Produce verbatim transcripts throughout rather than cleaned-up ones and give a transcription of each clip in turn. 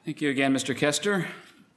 Thank you again, Mister Kester.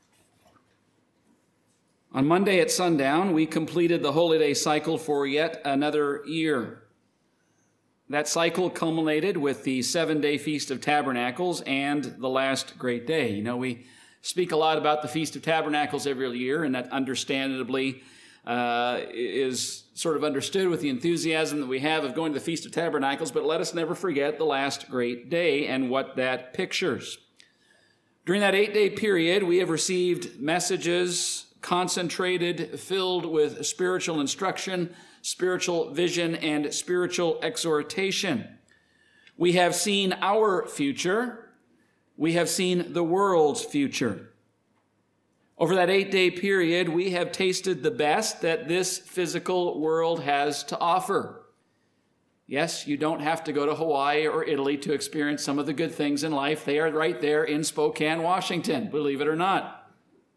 On Monday at sundown, we completed the Holy Day cycle for yet another year. That cycle culminated with the seven-day Feast of Tabernacles and the last great day. You know, we speak a lot about the Feast of Tabernacles every year, and that understandably uh, is sort of understood with the enthusiasm that we have of going to the Feast of Tabernacles, but let us never forget the last great day and what that pictures. During that eight-day period, we have received messages concentrated, filled with spiritual instruction, spiritual vision, and spiritual exhortation. We have seen our future. We have seen the world's future. Over that eight-day period, we have tasted the best that this physical world has to offer. Yes, you don't have to go to Hawaii or Italy to experience some of the good things in life. They are right there in Spokane, Washington, believe it or not.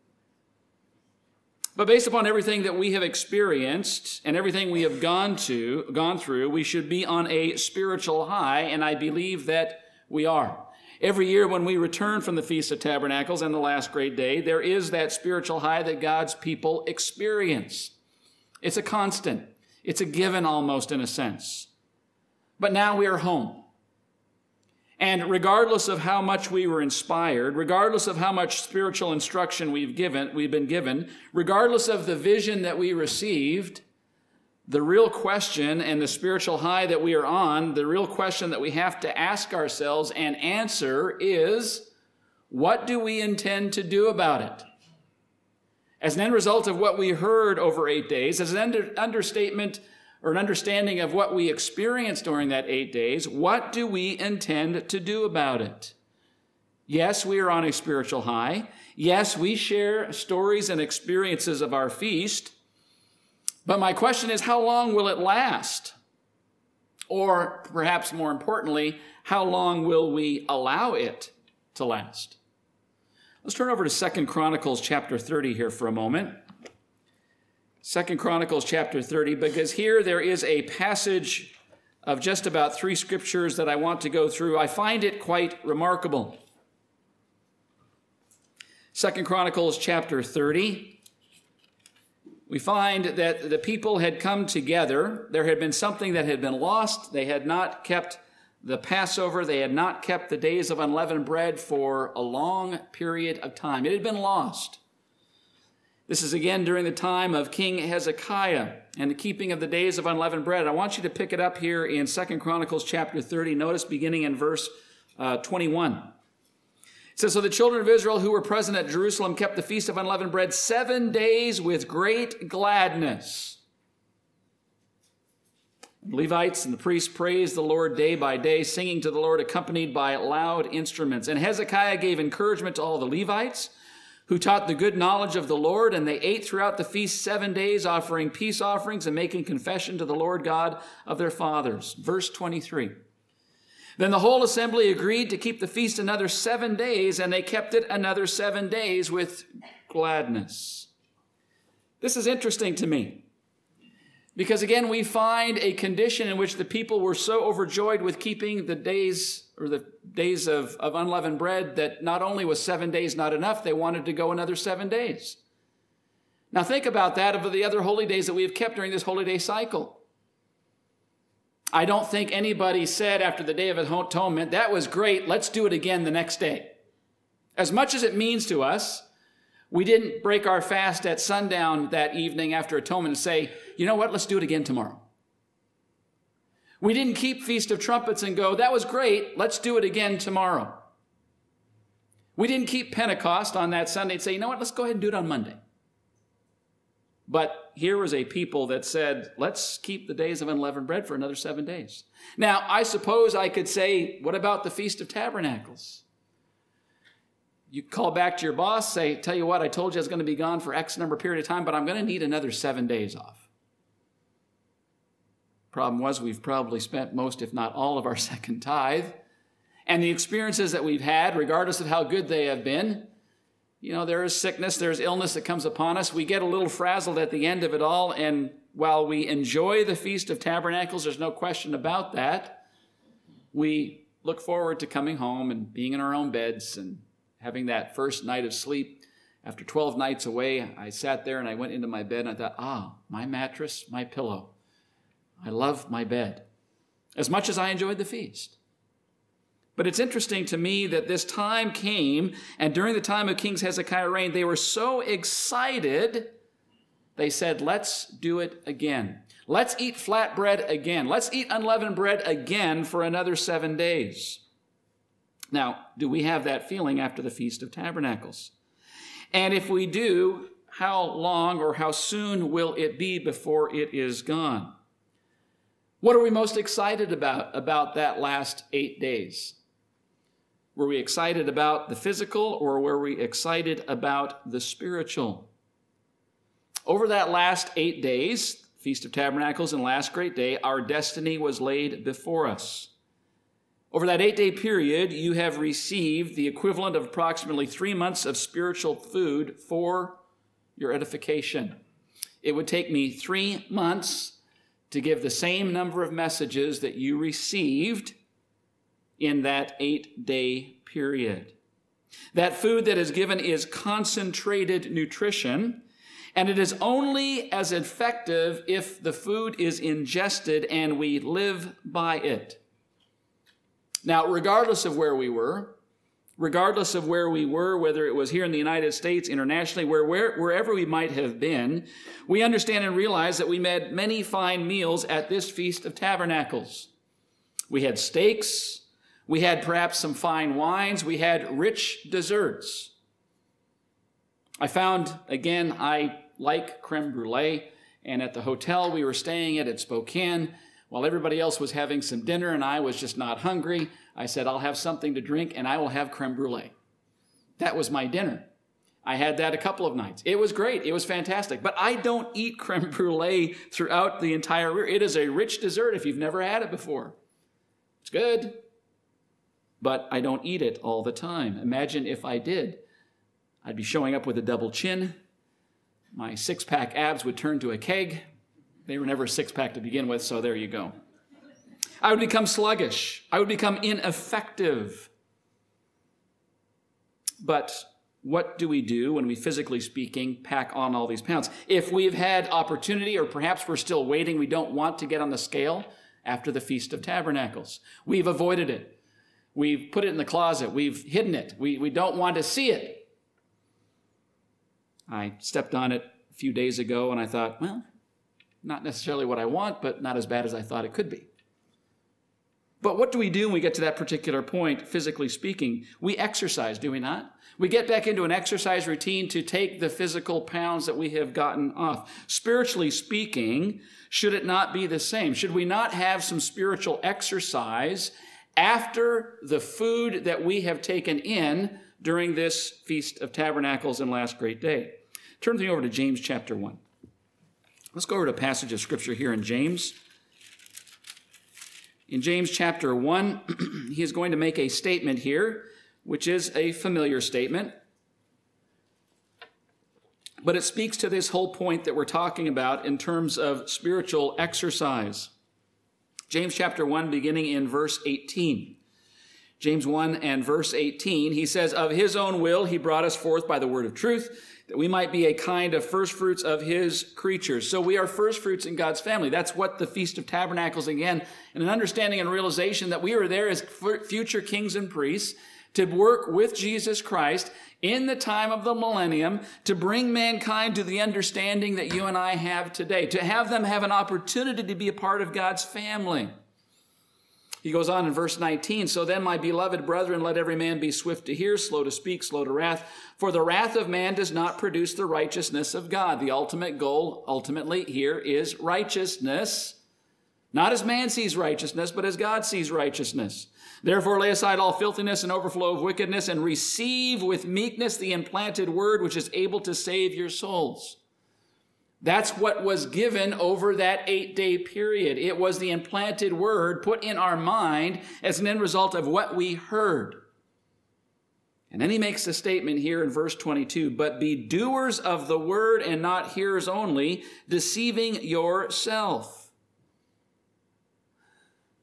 But based upon everything that we have experienced and everything we have gone to, gone through, we should be on a spiritual high, and I believe that we are. Every year when we return from the Feast of Tabernacles and the last great day, there is that spiritual high that God's people experience. It's a constant. It's a given almost in a sense. But now we are home. And regardless of how much we were inspired, regardless of how much spiritual instruction we've given, we've been given, regardless of the vision that we received, the real question and the spiritual high that we are on, the real question that we have to ask ourselves and answer is, what do we intend to do about it? As an end result of what we heard over eight days, as an under, understatement or an understanding of what we experienced during that eight days, what do we intend to do about it? Yes, we are on a spiritual high. Yes, we share stories and experiences of our feast. But my question is, how long will it last? Or perhaps more importantly, how long will we allow it to last? Let's turn over to Second Chronicles chapter thirty here for a moment. Second Chronicles chapter thirty, because here there is a passage of just about three scriptures that I want to go through. I find it quite remarkable. Second Chronicles chapter thirty, we find that the people had come together. There had been something that had been lost. They had not kept the Passover. They had not kept the days of unleavened bread for a long period of time. It had been lost. This is again during the time of King Hezekiah and the keeping of the days of unleavened bread. I want you to pick it up here in Second Chronicles chapter thirty. Notice beginning in verse uh, twenty-one. It says, "So the children of Israel who were present at Jerusalem kept the feast of unleavened bread seven days with great gladness. The Levites and the priests praised the Lord day by day, singing to the Lord, accompanied by loud instruments. And Hezekiah gave encouragement to all the Levites, who taught the good knowledge of the Lord, and they ate throughout the feast seven days, offering peace offerings and making confession to the Lord God of their fathers." Verse twenty-three. "Then the whole assembly agreed to keep the feast another seven days, and they kept it another seven days with gladness." This is interesting to me, because again, we find a condition in which the people were so overjoyed with keeping the days or the days of, of unleavened bread that not only was seven days not enough, they wanted to go another seven days. Now think about that of the other holy days that we have kept during this holy day cycle. I don't think anybody said after the Day of Atonement, "That was great, let's do it again the next day." As much as it means to us, we didn't break our fast at sundown that evening after Atonement and say, "You know what, let's do it again tomorrow." We didn't keep Feast of Trumpets and go, "That was great, let's do it again tomorrow." We didn't keep Pentecost on that Sunday and say, "You know what, let's go ahead and do it on Monday." But here was a people that said, let's keep the days of unleavened bread for another seven days. Now, I suppose I could say, what about the Feast of Tabernacles? You call back to your boss, say, "Tell you what, I told you I was going to be gone for X number period of time, but I'm going to need another seven days off." Problem was, we've probably spent most, if not all, of our second tithe. And the experiences that we've had, regardless of how good they have been, you know, there is sickness, there's illness that comes upon us. We get a little frazzled at the end of it all. And while we enjoy the Feast of Tabernacles, there's no question about that, we look forward to coming home and being in our own beds and having that first night of sleep. After twelve nights away, I sat there and I went into my bed and I thought, ah, my mattress, my pillow. I love my bed as much as I enjoyed the feast. But it's interesting to me that this time came, and during the time of King Hezekiah reign, they were so excited, they said, let's do it again. Let's eat flatbread again. Let's eat unleavened bread again for another seven days. Now, do we have that feeling after the Feast of Tabernacles? And if we do, how long or how soon will it be before it is gone? What are we most excited about, about that last eight days? Were we excited about the physical, or were we excited about the spiritual? Over that last eight days, Feast of Tabernacles and last great day, our destiny was laid before us. Over that eight-day period, you have received the equivalent of approximately three months of spiritual food for your edification. It would take me three months to give the same number of messages that you received in that eight-day period. That food that is given is concentrated nutrition, and it is only as effective if the food is ingested and we live by it. Now, regardless of where we were, regardless of where we were, whether it was here in the United States, internationally, where, where, wherever we might have been, we understand and realize that we had many fine meals at this Feast of Tabernacles. We had steaks, we had perhaps some fine wines, we had rich desserts. I found, again, I like creme brulee, and at the hotel we were staying at at Spokane, while everybody else was having some dinner and I was just not hungry, I said, I'll have something to drink and I will have creme brulee. That was my dinner. I had that a couple of nights. It was great. It was fantastic. But I don't eat creme brulee throughout the entire year. It is a rich dessert if you've never had it before. It's good, but I don't eat it all the time. Imagine if I did. I'd be showing up with a double chin. My six-pack abs would turn to a keg. They were never a six-pack to begin with, so there you go. I would become sluggish. I would become ineffective. But what do we do when we, physically speaking, pack on all these pounds? If we've had opportunity, or perhaps we're still waiting, we don't want to get on the scale after the Feast of Tabernacles. We've avoided it. We've put it in the closet. We've hidden it. We, we don't want to see it. I stepped on it a few days ago, and I thought, well, not necessarily what I want, but not as bad as I thought it could be. But what do we do when we get to that particular point, physically speaking? We exercise, do we not? We get back into an exercise routine to take the physical pounds that we have gotten off. Spiritually speaking, should it not be the same? Should we not have some spiritual exercise after the food that we have taken in during this Feast of Tabernacles and last great day? Turn with me over to James chapter one. Let's go over to a passage of Scripture here in James. In James chapter one, he is going to make a statement here, which is a familiar statement. But it speaks to this whole point that we're talking about in terms of spiritual exercise. James chapter one, beginning in verse eighteen. James one and verse eighteen, he says, of his own will he brought us forth by the word of truth, that we might be a kind of first fruits of his creatures. So we are first fruits in God's family. That's what the Feast of Tabernacles, again, and an understanding and realization that we are there as future kings and priests to work with Jesus Christ in the time of the millennium to bring mankind to the understanding that you and I have today, to have them have an opportunity to be a part of God's family. He goes on in verse nineteen, so then, my beloved brethren, let every man be swift to hear, slow to speak, slow to wrath. For the wrath of man does not produce the righteousness of God. The ultimate goal, ultimately, here is righteousness. Not as man sees righteousness, but as God sees righteousness. Therefore lay aside all filthiness and overflow of wickedness, and receive with meekness the implanted word, which is able to save your souls. That's what was given over that eight-day period. It was the implanted word put in our mind as an end result of what we heard. And then he makes the statement here in verse twenty-two, but be doers of the word and not hearers only, deceiving yourself.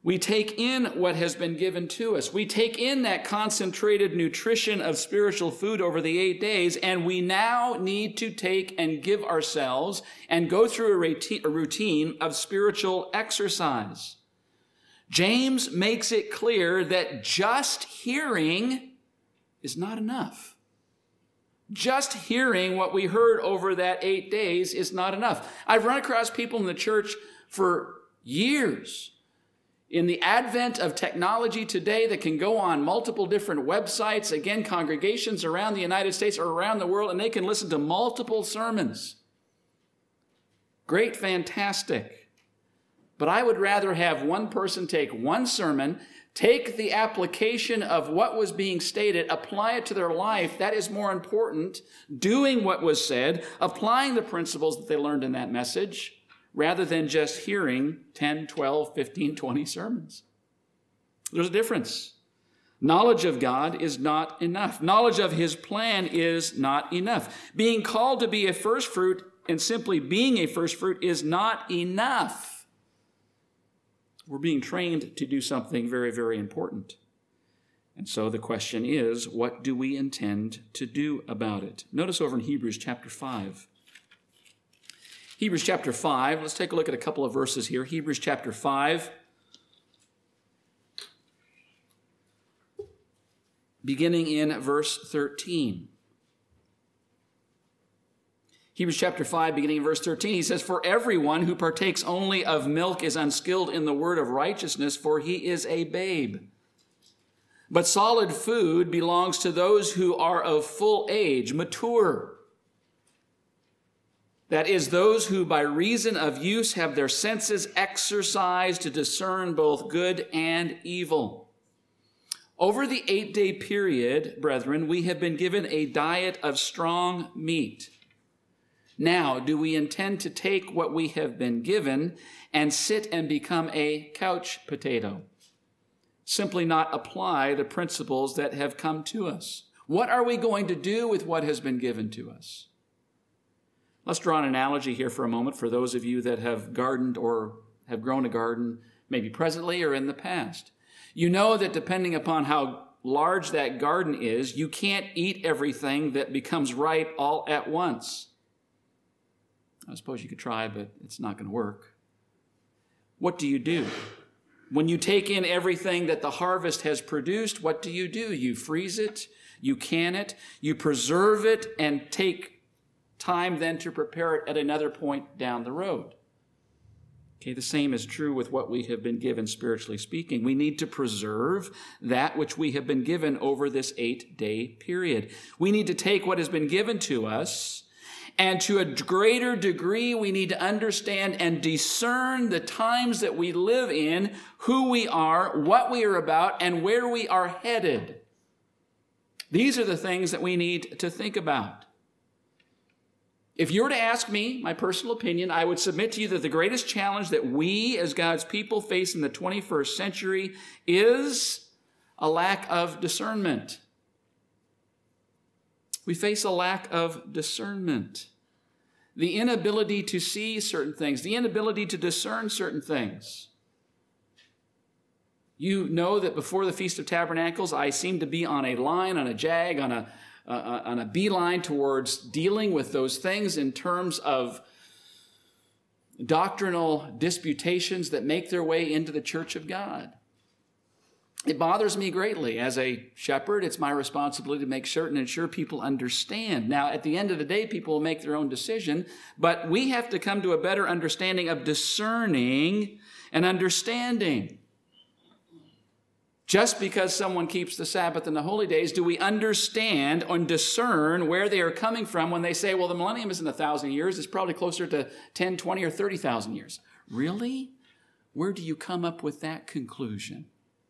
We take in what has been given to us. We take in that concentrated nutrition of spiritual food over the eight days, and we now need to take and give ourselves and go through a routine of spiritual exercise. James makes it clear that just hearing is not enough. Just hearing what we heard over that eight days is not enough. I've run across people in the church for years. In the advent of technology today that can go on multiple different websites, again, congregations around the United States or around the world, and they can listen to multiple sermons. Great, fantastic. But I would rather have one person take one sermon, take the application of what was being stated, apply it to their life. That is more important. Doing what was said, applying the principles that they learned in that message, rather than just hearing ten, twelve, fifteen, twenty sermons. There's a difference. Knowledge of God is not enough. Knowledge of his plan is not enough. Being called to be a first fruit and simply being a first fruit is not enough. We're being trained to do something very, very important. And so the question is, what do we intend to do about it? Notice over in Hebrews chapter five. Hebrews chapter five, let's take a look at a couple of verses here. Hebrews chapter five, beginning in verse thirteen. Hebrews chapter five, beginning in verse thirteen, he says, "For everyone who partakes only of milk is unskilled in the word of righteousness, for he is a babe. But solid food belongs to those who are of full age, mature. That is, those who by reason of use have their senses exercised to discern both good and evil." Over the eight-day period, brethren, we have been given a diet of strong meat. Now, do we intend to take what we have been given and sit and become a couch potato? Simply not apply the principles that have come to us. What are we going to do with what has been given to us? Let's draw an analogy here for a moment for those of you that have gardened or have grown a garden, maybe presently or in the past. You know that depending upon how large that garden is, you can't eat everything that becomes ripe all at once. I suppose you could try, but it's not going to work. What do you do? When you take in everything that the harvest has produced, what do you do? You freeze it, you can it, you preserve it, and take time then to prepare it at another point down the road. Okay, the same is true with what we have been given spiritually speaking. We need to preserve that which we have been given over this eight-day period. We need to take what has been given to us, and to a greater degree, we need to understand and discern the times that we live in, who we are, what we are about, and where we are headed. These are the things that we need to think about. If you were to ask me, my personal opinion, I would submit to you that the greatest challenge that we as God's people face in the twenty-first century is a lack of discernment. We face a lack of discernment. The inability to see certain things, the inability to discern certain things. You know that before the Feast of Tabernacles, I seemed to be on a line, on a jag, on a Uh, on a beeline towards dealing with those things in terms of doctrinal disputations that make their way into the church of God. It bothers me greatly. As a shepherd, it's my responsibility to make certain and ensure people understand. Now, at the end of the day, people will make their own decision, but we have to come to a better understanding of discerning and understanding. Just because someone keeps the Sabbath and the holy days, do we understand and discern where they are coming from when they say, well, the millennium isn't a thousand years, it's probably closer to ten, twenty, or thirty thousand years. Really? Where do you come up with that conclusion?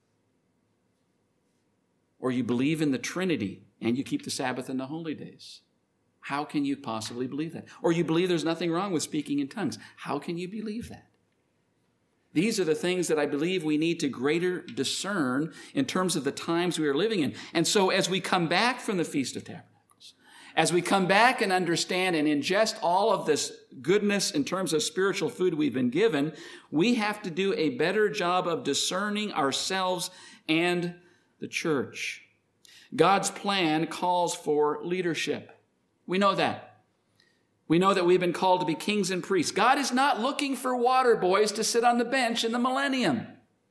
Or you believe in the Trinity and you keep the Sabbath and the holy days. How can you possibly believe that? Or you believe there's nothing wrong with speaking in tongues. How can you believe that? These are the things that I believe we need to greater discern in terms of the times we are living in. And so as we come back from the Feast of Tabernacles, As we come back and understand and ingest all of this goodness in terms of spiritual food we've been given, we have to do a better job of discerning ourselves and the church. God's plan calls for leadership. We know that. We know that we've been called to be kings and priests. God is not looking for water boys to sit on the bench in the millennium.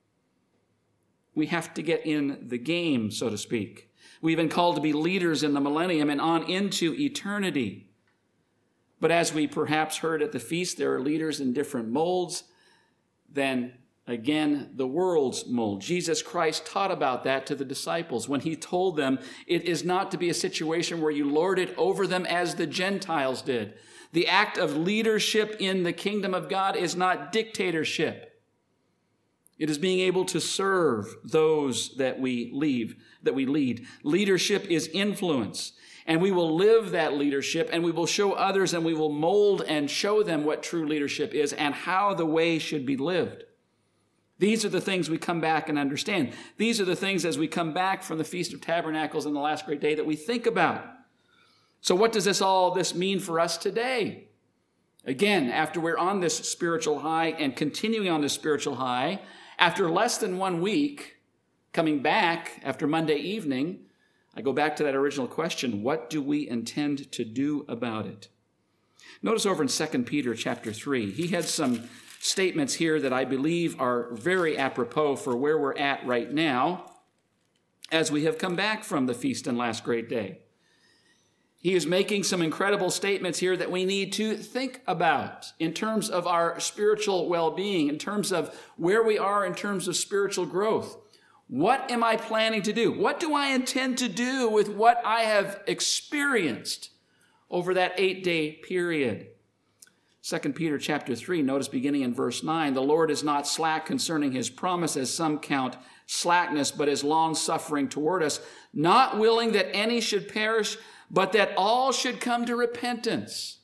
We have to get in the game, so to speak. We've been called to be leaders in the millennium and on into eternity. But as we perhaps heard at the feast, there are leaders in different molds than, again, the world's mold. Jesus Christ taught about that to the disciples when he told them it is not to be a situation where you lord it over them as the Gentiles did. The act of leadership in the kingdom of God is not dictatorship. It is being able to serve those that we leave, that we lead. Leadership is influence, and we will live that leadership, and we will show others, and we will mold and show them what true leadership is and how the way should be lived. These are the things we come back and understand. These are the things as we come back from the Feast of Tabernacles and the last great day that we think about. So what does this all this mean for us today? Again, after we're on this spiritual high and continuing on this spiritual high, after less than one week, coming back after Monday evening, I go back to that original question, what do we intend to do about it? Notice over in Second Peter chapter three, he had some statements here that I believe are very apropos for where we're at right now as we have come back from the feast and last great day. He is making some incredible statements here that we need to think about in terms of our spiritual well-being, in terms of where we are in terms of spiritual growth. What am I planning to do? What do I intend to do with what I have experienced over that eight-day period? Second Peter chapter three, notice beginning in verse nine, the Lord is not slack concerning his promise, as some count slackness, but is long-suffering toward us, not willing that any should perish, but that all should come to repentance.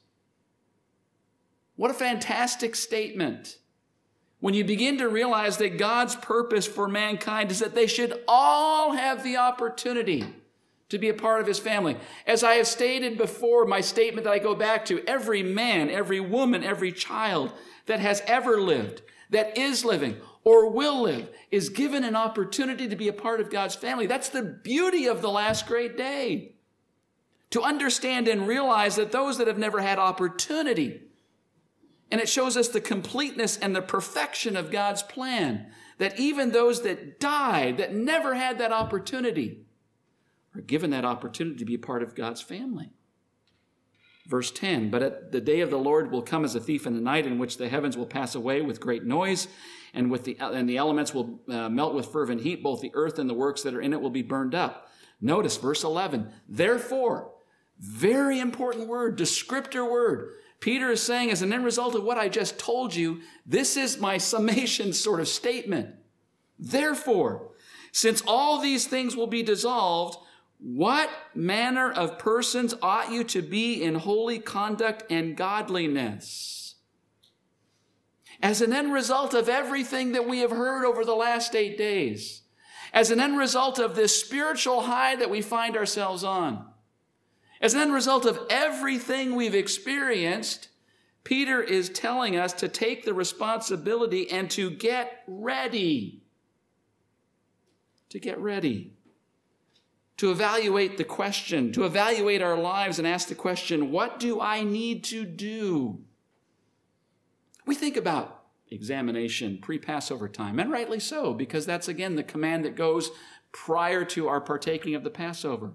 What a fantastic statement. When you begin to realize that God's purpose for mankind is that they should all have the opportunity to be a part of his family. As I have stated before, my statement that I go back to, every man, every woman, every child that has ever lived, that is living, or will live, is given an opportunity to be a part of God's family. That's the beauty of the last great day. To understand and realize that those that have never had opportunity, and it shows us the completeness and the perfection of God's plan, that even those that died, that never had that opportunity, are given that opportunity to be a part of God's family. Verse ten, but at the day of the Lord will come as a thief in the night, in which the heavens will pass away with great noise, and with the and the elements will uh, melt with fervent heat. Both the earth and the works that are in it will be burned up. Notice verse eleven, therefore, very important word, descriptor word. Peter is saying, as an end result of what I just told you, this is my summation sort of statement. Therefore, since all these things will be dissolved, what manner of persons ought you to be in holy conduct and godliness? As an end result of everything that we have heard over the last eight days, as an end result of this spiritual high that we find ourselves on, as an end result of everything we've experienced, Peter is telling us to take the responsibility and to get ready. To get ready. To evaluate the question, to evaluate our lives and ask the question, what do I need to do? We think about examination pre-Passover time, and rightly so, because that's, again, the command that goes prior to our partaking of the Passover.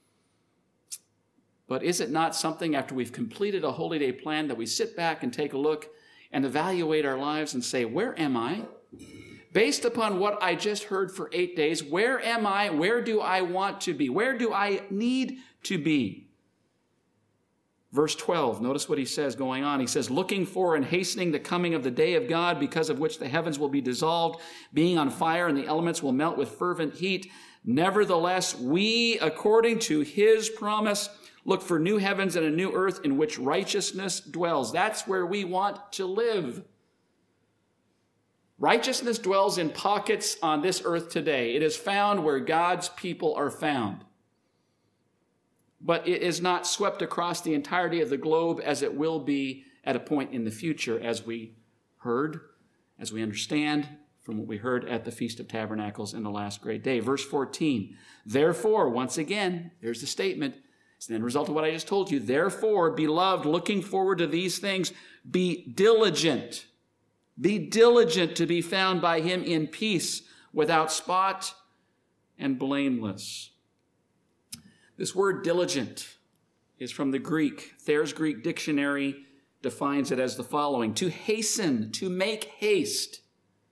But is it not something after we've completed a Holy Day plan that we sit back and take a look and evaluate our lives and say, where am I? Based upon what I just heard for eight days, where am I? Where do I want to be? Where do I need to be? Verse twelve, notice what he says going on. He says, looking for and hastening the coming of the day of God, because of which the heavens will be dissolved, being on fire, and the elements will melt with fervent heat. Nevertheless, we, according to his promise, look for new heavens and a new earth in which righteousness dwells. That's where we want to live. Righteousness dwells in pockets on this earth today. It is found where God's people are found. but it is not swept across the entirety of the globe as it will be at a point in the future, as we heard, as we understand from what we heard at the Feast of Tabernacles in the last great day. Verse fourteen, therefore, once again, there's the statement, it's the end result of what I just told you. Therefore, beloved, looking forward to these things, be diligent. Be diligent to be found by him in peace, without spot and blameless. This word diligent is from the Greek. Thayer's Greek Dictionary defines it as the following: to hasten, to make haste.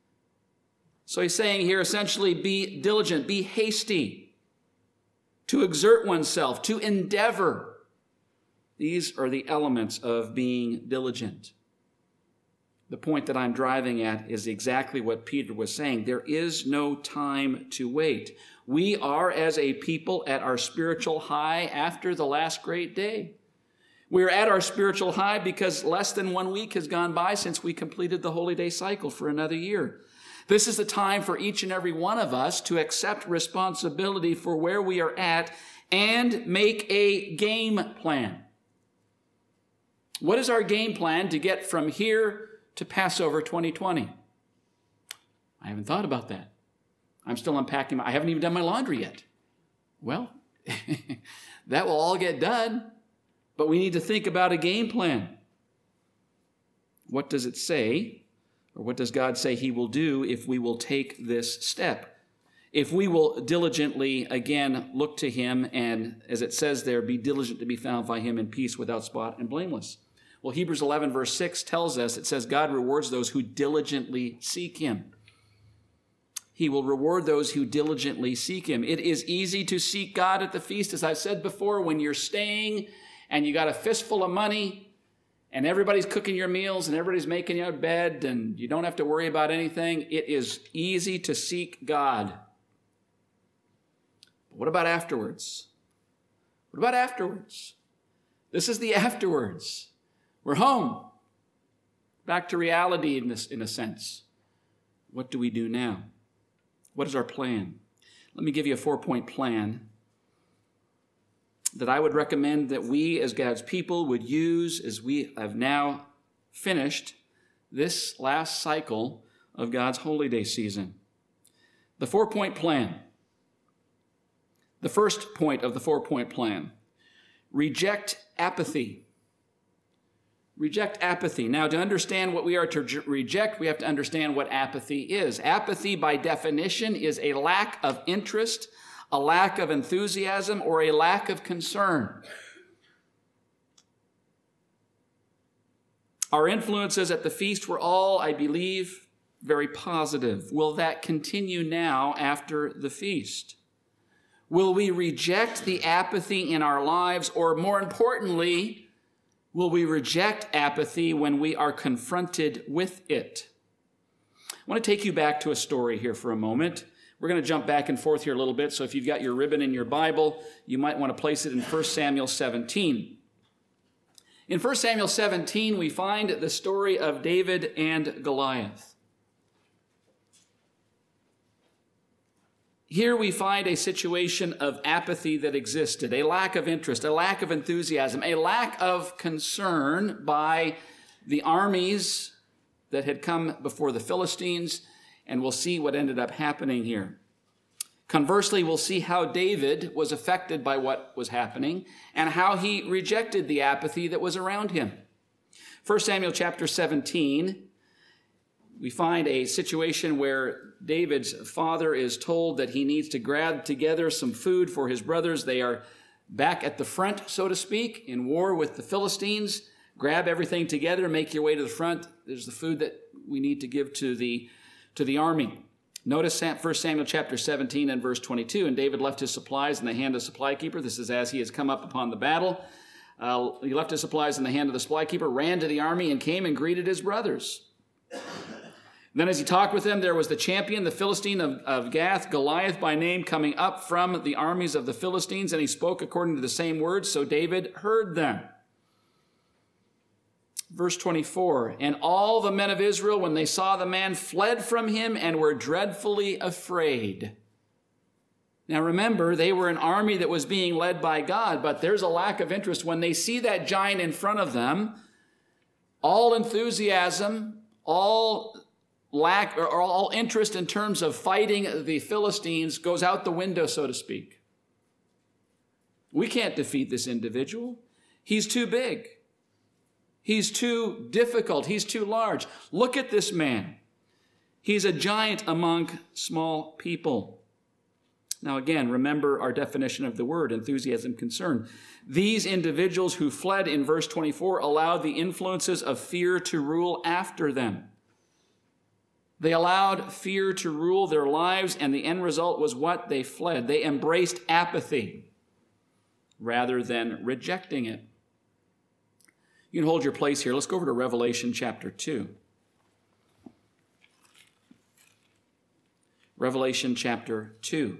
So he's saying here essentially be diligent, be hasty, to exert oneself, to endeavor. These are the elements of being diligent. The point that I'm driving at is exactly what Peter was saying. There is no time to wait. We are, as a people, at our spiritual high after the last great day. We're at our spiritual high because less than one week has gone by since we completed the holy day cycle for another year. This is the time for each and every one of us to accept responsibility for where we are at and make a game plan. What is our game plan to get from here to Passover twenty twenty? I haven't thought about that. I'm still unpacking. My, I haven't even done my laundry yet. Well, that will all get done, but we need to think about a game plan. What does it say, or what does God say he will do if we will take this step? If we will diligently, again, look to him and, as it says there, be diligent to be found by him in peace, without spot and blameless. Well, Hebrews eleven verse six tells us, it says, God rewards those who diligently seek him. He will reward those who diligently seek him. It is easy to seek God at the feast, as I've said before, when you're staying and you got a fistful of money and everybody's cooking your meals and everybody's making your bed and you don't have to worry about anything. It is easy to seek God. But what about afterwards? What about afterwards? This is the afterwards. We're home, back to reality in this, in a sense. What do we do now? What is our plan? Let me give you a four-point plan that I would recommend that we as God's people would use as we have now finished this last cycle of God's holy day season. The four-point plan. The first point of the four-point plan: reject apathy. Reject apathy. Now, to understand what we are to reject, we have to understand what apathy is. Apathy, by definition, is a lack of interest, a lack of enthusiasm, or a lack of concern. Our influences at the feast were all, I believe, very positive. Will that continue now after the feast? Will we reject the apathy in our lives, or more importantly, will we reject apathy when we are confronted with it? I want to take you back to a story here for a moment. We're going to jump back and forth here a little bit, so if you've got your ribbon in your Bible, you might want to place it in First Samuel seventeen. In First Samuel seventeen, we find the story of David and Goliath. Here we find a situation of apathy that existed, a lack of interest, a lack of enthusiasm, a lack of concern by the armies that had come before the Philistines, and we'll see what ended up happening here. Conversely, we'll see how David was affected by what was happening and how he rejected the apathy that was around him. First Samuel chapter seventeen, we find a situation where David's father is told that he needs to grab together some food for his brothers. They are back at the front, so to speak, in war with the Philistines. Grab everything together, make your way to the front. There's the food that we need to give to the, to the army. Notice First Samuel chapter seventeen and verse twenty-two. And David left his supplies in the hand of the supply keeper. This is as he has come up upon the battle. Uh, he left his supplies in the hand of the supply keeper, ran to the army, and came and greeted his brothers. Then as he talked with them, there was the champion, the Philistine of, of Gath, Goliath by name, coming up from the armies of the Philistines, and he spoke according to the same words, so David heard them. Verse twenty-four, and all the men of Israel, when they saw the man, fled from him and were dreadfully afraid. Now remember, they were an army that was being led by God, but there's a lack of interest. When they see that giant in front of them, all enthusiasm, all lack, or all interest in terms of fighting the Philistines goes out the window, so to speak. We can't defeat this individual. He's too big. He's too difficult. He's too large. Look at this man. He's a giant among small people. Now again, remember our definition of the word, enthusiasm, concern. These individuals who fled in verse twenty-four allowed the influences of fear to rule after them. They allowed fear to rule their lives, and the end result was what? They fled. They embraced apathy rather than rejecting it. You can hold your place here. Let's go over to Revelation chapter two. Revelation chapter two.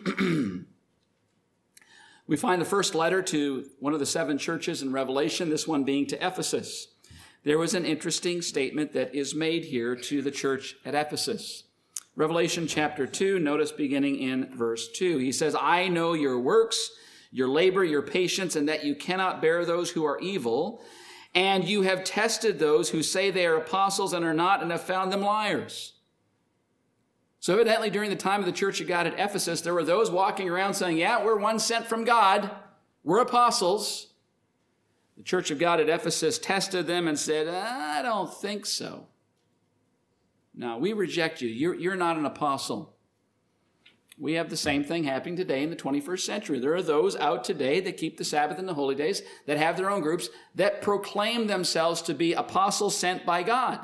We find the first letter to one of the seven churches in Revelation, this one being to Ephesus. There was an interesting statement that is made here to the church at Ephesus. Revelation chapter two, notice beginning in verse two. He says, I know your works, your labor, your patience, and that you cannot bear those who are evil, and you have tested those who say they are apostles and are not, and have found them liars. So evidently during the time of the church of God at Ephesus, there were those walking around saying, yeah, we're one sent from God. We're apostles. The church of God at Ephesus tested them and said, I don't think so. No, we reject you. You're, you're not an apostle. We have the same thing happening today in the twenty-first century. There are those out today that keep the Sabbath and the holy days, that have their own groups, that proclaim themselves to be apostles sent by God.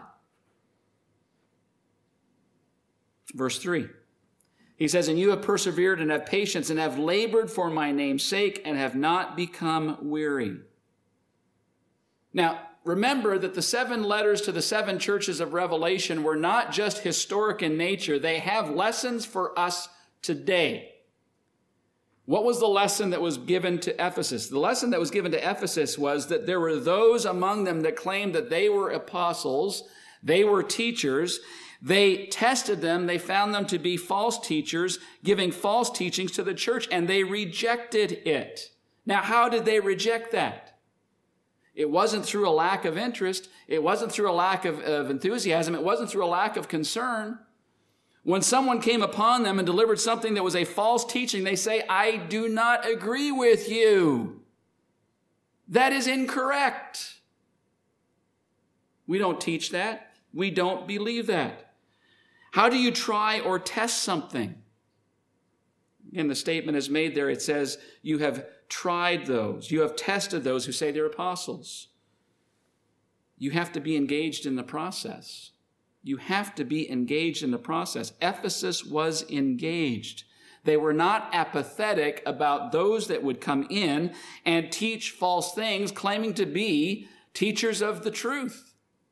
Verse three, he says, and you have persevered and have patience and have labored for my name's sake and have not become weary. Now, remember that the seven letters to the seven churches of Revelation were not just historic in nature. They have lessons for us today. What was the lesson that was given to Ephesus? The lesson that was given to Ephesus was that there were those among them that claimed that they were apostles, they were teachers. They tested them. They found them to be false teachers, giving false teachings to the church, and they rejected it. Now, how did they reject that? It wasn't through a lack of interest. It wasn't through a lack of, of enthusiasm. It wasn't through a lack of concern. When someone came upon them and delivered something that was a false teaching, they say, I do not agree with you. That is incorrect. We don't teach that. We don't believe that. How do you try or test something? Again, the statement is made there. It says, you have tried those. You have tested those who say they're apostles. You have to be engaged in the process. You have to be engaged in the process. Ephesus was engaged. They were not apathetic about those that would come in and teach false things, claiming to be teachers of the truth.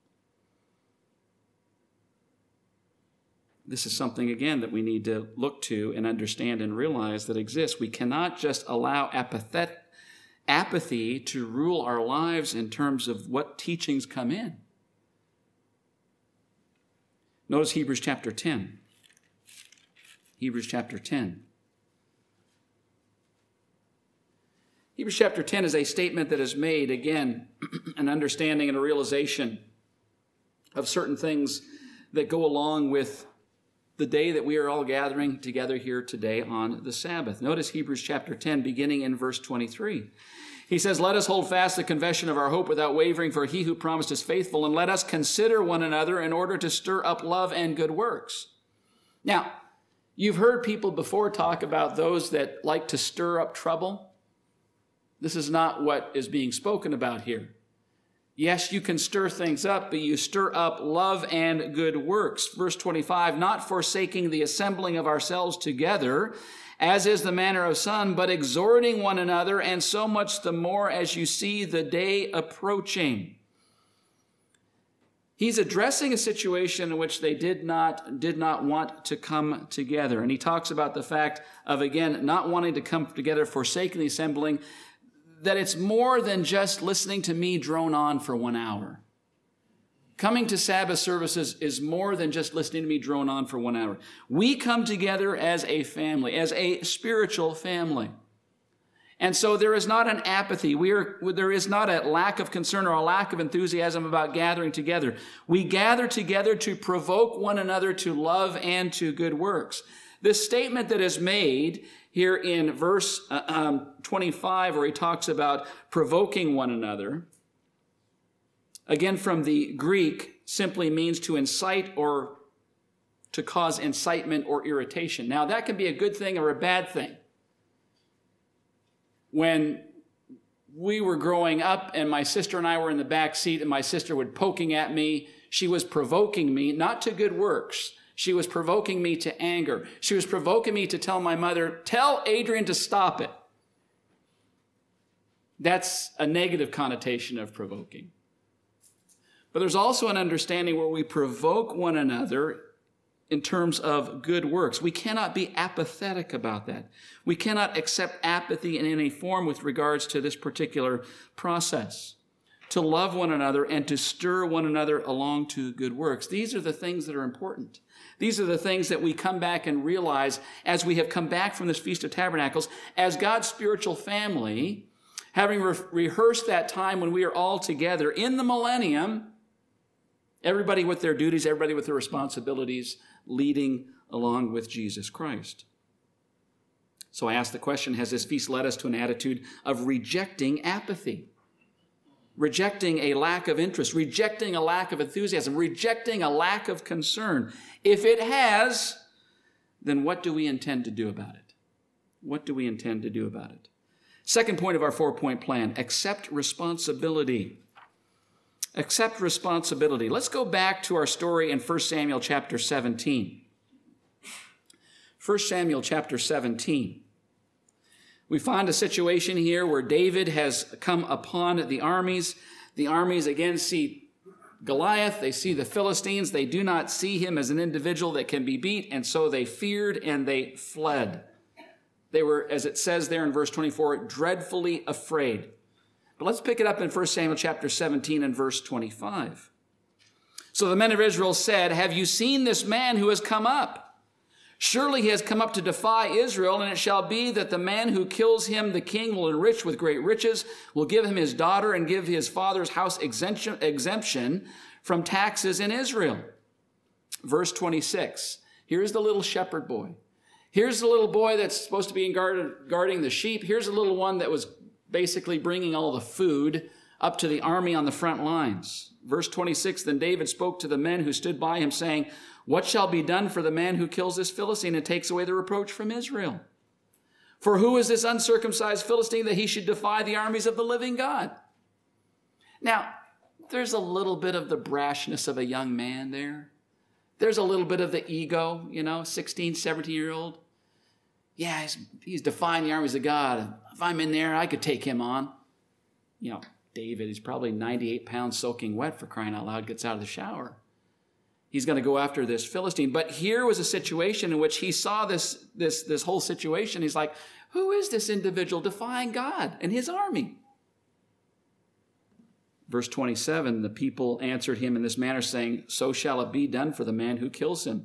This is something, again, that we need to look to and understand and realize that exists. We cannot just allow apathet- apathy to rule our lives in terms of what teachings come in. Notice Hebrews chapter ten. Hebrews chapter ten. Hebrews chapter ten is a statement that is made, again, an understanding and a realization of certain things that go along with the day that we are all gathering together here today on the Sabbath. Notice Hebrews chapter ten, beginning in verse twenty-three. He says, let us hold fast the confession of our hope without wavering, for he who promised is faithful, and let us consider one another in order to stir up love and good works. Now, you've heard people before talk about those that like to stir up trouble. This is not what is being spoken about here. Yes, you can stir things up, but you stir up love and good works. Verse twenty-five, not forsaking the assembling of ourselves together, as is the manner of some, but exhorting one another, and so much the more as you see the day approaching. He's addressing a situation in which they did not, did not want to come together. And he talks about the fact of, again, not wanting to come together, forsaking the assembling, that it's more than just listening to me drone on for one hour. Coming to Sabbath services is more than just listening to me drone on for one hour. We come together as a family, as a spiritual family. And so there is not an apathy. We are, there is not a lack of concern or a lack of enthusiasm about gathering together. We gather together to provoke one another to love and to good works. This statement that is made here in verse uh, um, twenty-five, where he talks about provoking one another, again from the Greek, simply means to incite or to cause incitement or irritation. Now, that can be a good thing or a bad thing. When we were growing up and my sister and I were in the back seat and my sister would poking at me, she was provoking me, not to good works. She was provoking me to anger. She was provoking me to tell my mother, tell Adrian to stop it. That's a negative connotation of provoking. But there's also an understanding where we provoke one another in terms of good works. We cannot be apathetic about that. We cannot accept apathy in any form with regards to this particular process. To love one another and to stir one another along to good works. These are the things that are important. These are the things that we come back and realize as we have come back from this Feast of Tabernacles, as God's spiritual family, having re- rehearsed that time when we are all together in the millennium, everybody with their duties, everybody with their responsibilities, leading along with Jesus Christ. So I ask the question, has this feast led us to an attitude of rejecting apathy? Rejecting a lack of interest, rejecting a lack of enthusiasm, rejecting a lack of concern. If it has, then what do we intend to do about it? What do we intend to do about it? Second point of our four-point plan, accept responsibility. Accept responsibility. Let's go back to our story in First Samuel chapter seventeen. First Samuel chapter seventeen. We find a situation here where David has come upon the armies. The armies again see Goliath. They see the Philistines. They do not see him as an individual that can be beat, and so they feared and they fled. They were, as it says there in verse twenty-four, dreadfully afraid. But let's pick it up in First Samuel chapter seventeen and verse twenty-five. So the men of Israel said, have you seen this man who has come up? Surely he has come up to defy Israel, and it shall be that the man who kills him, the king, will enrich with great riches, will give him his daughter, and give his father's house exemption, exemption from taxes in Israel. Verse twenty-six. Here's the little shepherd boy. Here's the little boy that's supposed to be guard, guarding the sheep. Here's the little one that was basically bringing all the food up to the army on the front lines. Verse twenty-six, then David spoke to the men who stood by him, saying, what shall be done for the man who kills this Philistine and takes away the reproach from Israel? For who is this uncircumcised Philistine that he should defy the armies of the living God? Now, there's a little bit of the brashness of a young man there. There's a little bit of the ego, you know, sixteen, seventeen-year-old. Yeah, he's, he's defying the armies of God. If I'm in there, I could take him on. You know, David is probably ninety-eight pounds soaking wet, for crying out loud, gets out of the shower. He's going to go after this Philistine. But here was a situation in which he saw this, this, this whole situation. He's like, who is this individual defying God and his army? Verse twenty-seven, the people answered him in this manner, saying, so shall it be done for the man who kills him.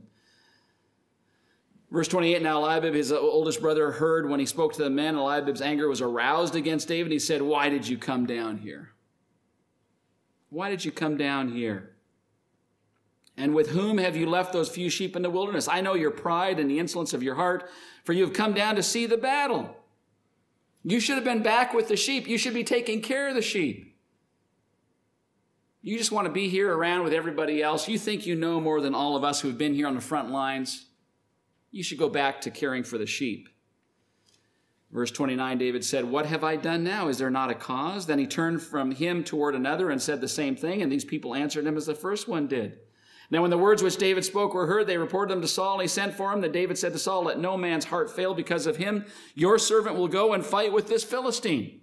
Verse twenty-eight, now Eliab, his oldest brother, heard when he spoke to the men. Eliab's anger was aroused against David. He said, why did you come down here? Why did you come down here? And with whom have you left those few sheep in the wilderness? I know your pride and the insolence of your heart, for you have come down to see the battle. You should have been back with the sheep. You should be taking care of the sheep. You just want to be here around with everybody else. You think you know more than all of us who have been here on the front lines. You should go back to caring for the sheep. Verse twenty-nine, David said, what have I done now? Is there not a cause? Then he turned from him toward another and said the same thing, and these people answered him as the first one did. Now when the words which David spoke were heard, they reported them to Saul, and he sent for him. Then David said to Saul, let no man's heart fail because of him. Your servant will go and fight with this Philistine.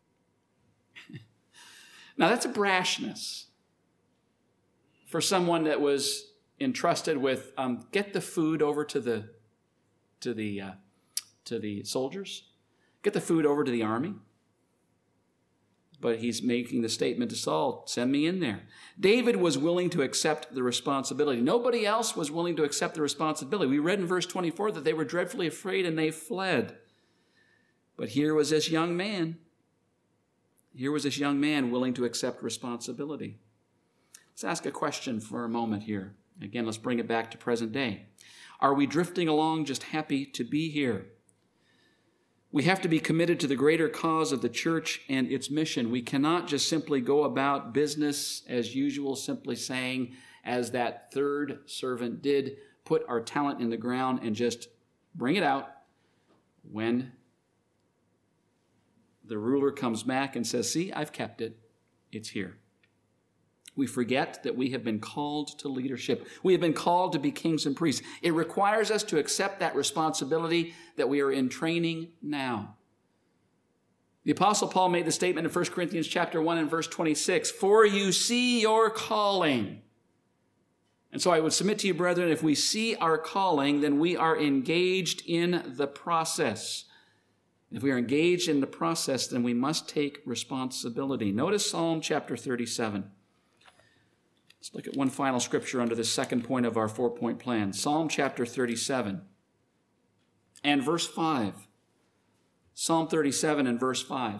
Now that's a brashness for someone that was entrusted with, um, get the food over to the, to the, uh, to the soldiers. Get the food over to the army. But he's making the statement to Saul, send me in there. David was willing to accept the responsibility. Nobody else was willing to accept the responsibility. We read in verse twenty-four that they were dreadfully afraid and they fled. But here was this young man. Here was this young man willing to accept responsibility. Let's ask a question for a moment here. Again, let's bring it back to present day. Are we drifting along just happy to be here? We have to be committed to the greater cause of the church and its mission. We cannot just simply go about business as usual, simply saying, as that third servant did, put our talent in the ground and just bring it out when the ruler comes back and says, see, I've kept it. It's here. We forget that we have been called to leadership. We have been called to be kings and priests. It requires us to accept that responsibility that we are in training now. The Apostle Paul made the statement in First Corinthians chapter one and verse twenty-six, for you see your calling. And so I would submit to you, brethren, if we see our calling, then we are engaged in the process. If we are engaged in the process, then we must take responsibility. Notice Psalm chapter thirty-seven. Let's look at one final scripture under the second point of our four-point plan. Psalm chapter thirty-seven and verse five. Psalm thirty-seven and verse five.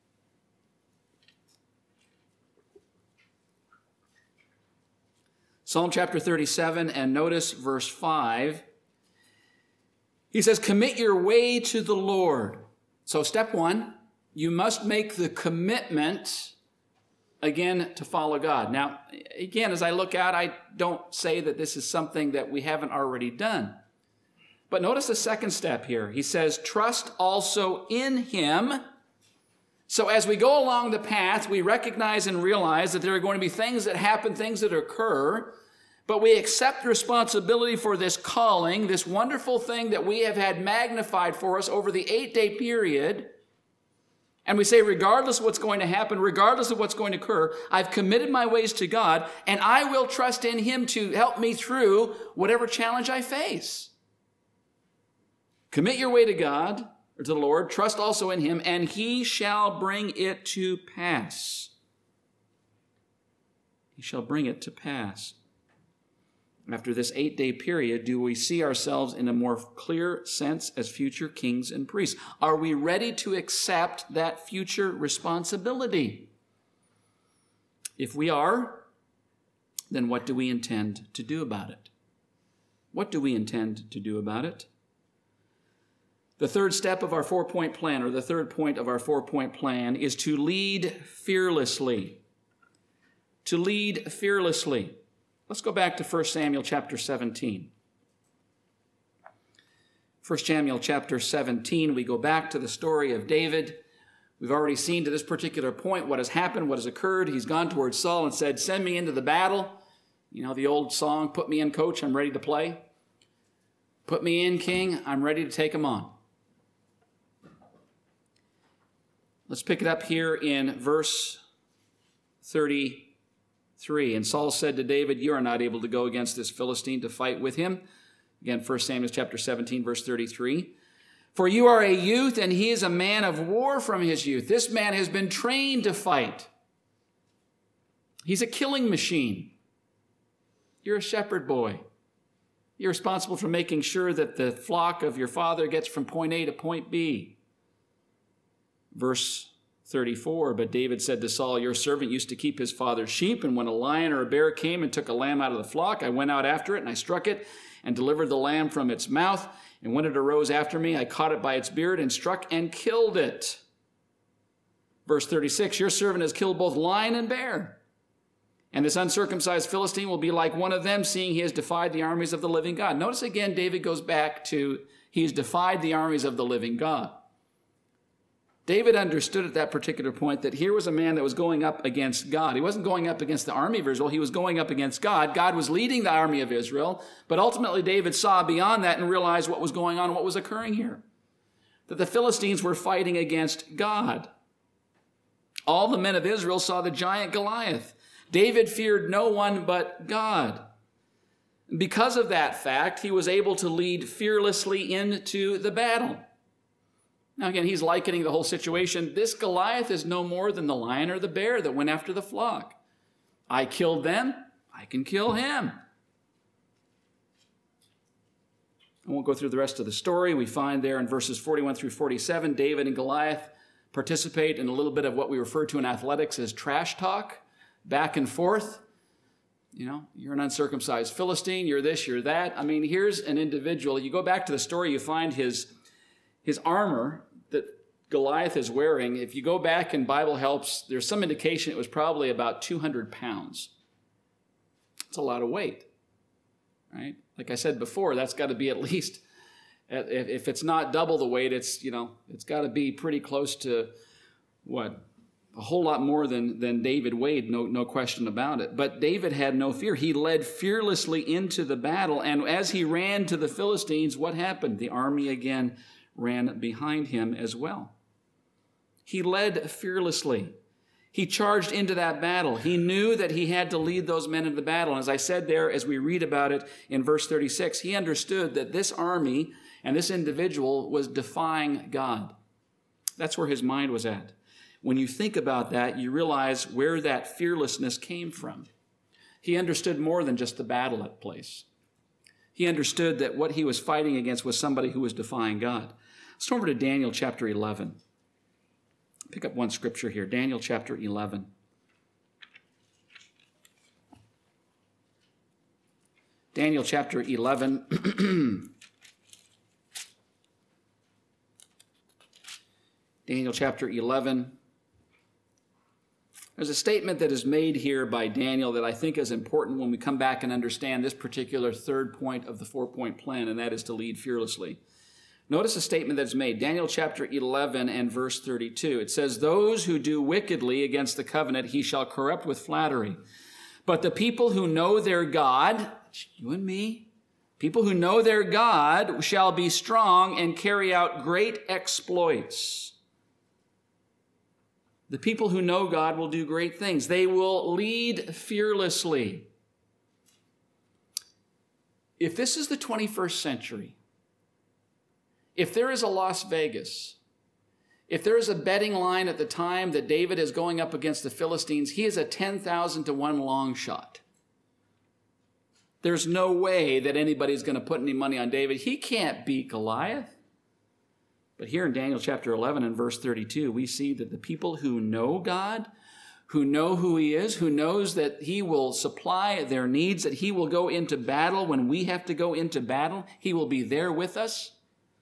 Psalm chapter thirty-seven and notice verse five. He says, commit your way to the Lord. So step one, you must make the commitment again to follow God. Now, again, as I look out, I don't say that this is something that we haven't already done. But notice the second step here. He says, trust also in him. So as we go along the path, we recognize and realize that there are going to be things that happen, things that occur, but we accept responsibility for this calling, this wonderful thing that we have had magnified for us over the eight-day period. And we say, regardless of what's going to happen, regardless of what's going to occur, I've committed my ways to God, and I will trust in him to help me through whatever challenge I face. Commit your way to God, or to the Lord, trust also in him, and he shall bring it to pass. He shall bring it to pass. After this eight-day period, do we see ourselves in a more clear sense as future kings and priests? Are we ready to accept that future responsibility? If we are, then what do we intend to do about it? What do we intend to do about it? The third step of our four-point plan, or the third point of our four-point plan, is to lead fearlessly. To lead fearlessly. Let's go back to First Samuel chapter seventeen. First Samuel chapter seventeen, we go back to the story of David. We've already seen to this particular point what has happened, what has occurred. He's gone towards Saul and said, send me into the battle. You know, the old song, put me in, coach, I'm ready to play. Put me in, king, I'm ready to take him on. Let's pick it up here in verse thirty-three. And Saul said to David, you are not able to go against this Philistine to fight with him. Again, First Samuel chapter seventeen, verse thirty-three. For you are a youth, and he is a man of war from his youth. This man has been trained to fight. He's a killing machine. You're a shepherd boy. You're responsible for making sure that the flock of your father gets from point A to point B. Verse thirty-four, but David said to Saul, your servant used to keep his father's sheep, and when a lion or a bear came and took a lamb out of the flock, I went out after it, and I struck it, and delivered the lamb from its mouth. And when it arose after me, I caught it by its beard, and struck and killed it. Verse thirty-six, your servant has killed both lion and bear. And this uncircumcised Philistine will be like one of them, seeing he has defied the armies of the living God. Notice again, David goes back to, he's defied the armies of the living God. David understood at that particular point that here was a man that was going up against God. He wasn't going up against the army of Israel. He was going up against God. God was leading the army of Israel. But ultimately, David saw beyond that and realized what was going on, what was occurring here. That the Philistines were fighting against God. All the men of Israel saw the giant Goliath. David feared no one but God. Because of that fact, he was able to lead fearlessly into the battle. Now again, he's likening the whole situation. This Goliath is no more than the lion or the bear that went after the flock. I killed them, I can kill him. I won't go through the rest of the story. We find there in verses forty-one through forty-seven, David and Goliath participate in a little bit of what we refer to in athletics as trash talk, back and forth. You know, you're an uncircumcised Philistine, you're this, you're that. I mean, here's an individual. You go back to the story, you find his, his armor that Goliath is wearing. If you go back in Bible Helps, there's some indication it was probably about two hundred pounds. It's a lot of weight, right? Like I said before, that's got to be at least, if it's not double the weight, it's, you know, it's got to be pretty close to, what, a whole lot more than, than David weighed, no, no question about it. But David had no fear. He led fearlessly into the battle, and as he ran to the Philistines, what happened? The army again ran behind him as well. He led fearlessly. He charged into that battle. He knew that he had to lead those men into the battle. And as I said there, as we read about it in verse thirty-six, he understood that this army and this individual was defying God. That's where his mind was at. When you think about that, you realize where that fearlessness came from. He understood more than just the battle at place. He understood that what he was fighting against was somebody who was defying God. Let's turn over to Daniel chapter eleven. Pick up one scripture here, Daniel chapter eleven. Daniel chapter eleven. Daniel chapter eleven. There's a statement that is made here by Daniel that I think is important when we come back and understand this particular third point of the four-point plan, and that is to lead fearlessly. Notice a statement that's made, Daniel chapter eleven and verse thirty-two. It says, "Those who do wickedly against the covenant he shall corrupt with flattery. But the people who know their God," you and me, people who know their God shall be strong and carry out great exploits. The people who know God will do great things. They will lead fearlessly. If this is the twenty-first century, if there is a Las Vegas, if there is a betting line at the time that David is going up against the Philistines, he is a ten thousand to one long shot. There's no way that anybody's going to put any money on David. He can't beat Goliath. But here in Daniel chapter eleven and verse thirty-two, we see that the people who know God, who know who he is, who knows that he will supply their needs, that he will go into battle when we have to go into battle, he will be there with us.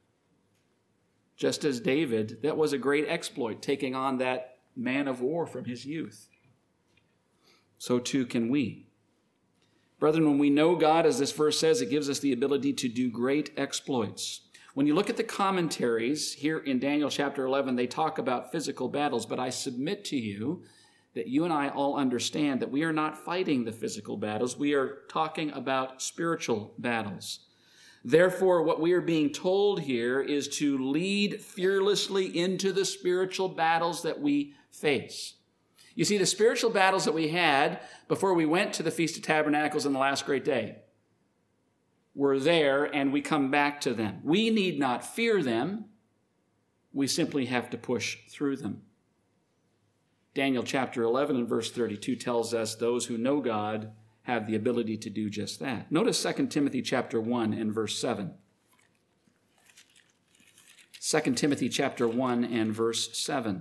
Just as David, that was a great exploit, taking on that man of war from his youth. So too can we. Brethren, when we know God, as this verse says, it gives us the ability to do great exploits. When you look at the commentaries here in Daniel chapter eleven, they talk about physical battles, but I submit to you that you and I all understand that we are not fighting the physical battles. We are talking about spiritual battles. Therefore, what we are being told here is to lead fearlessly into the spiritual battles that we face. You see, the spiritual battles that we had before we went to the Feast of Tabernacles on the last great day were there, and we come back to them. We need not fear them. We simply have to push through them. Daniel chapter eleven and verse thirty-two tells us those who know God have the ability to do just that. Notice Second Timothy chapter one and verse seven. Second Timothy chapter one and verse seven.